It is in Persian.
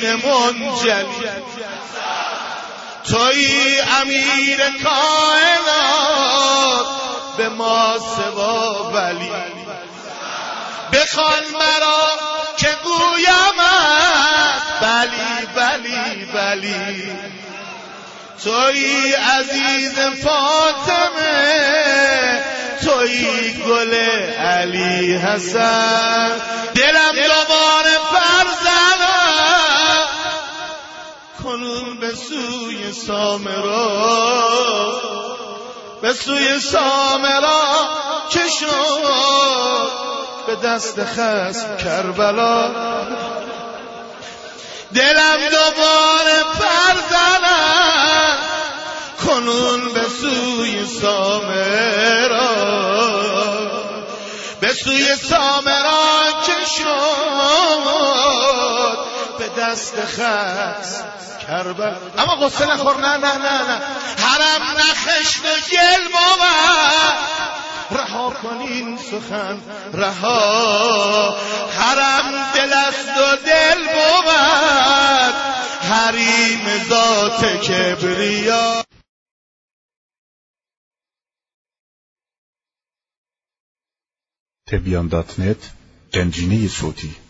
دین منجلی، تویی امیر کائنات به ما سوا ولی. بخوان مرا که گویمت بلی بلی بلی، تویی عزیز فاطمه، تویی گل علی حسن. دلم دوباره پر زنم کنون به سوی سامرا، به سوی سامرا که شد به دست خصم کربلا. دلم دوباره پر زنم کنون به سوی سامرا، به سوی سامرا که شد به دست خصم کربلا. اما قصه نخور، نه نه نه نه، حرم نخشت و گل بود، رها کنین سخن رها. حرم دل است و دل بود، حریم ذات کبریا. تبیان.net گنجینه صوتی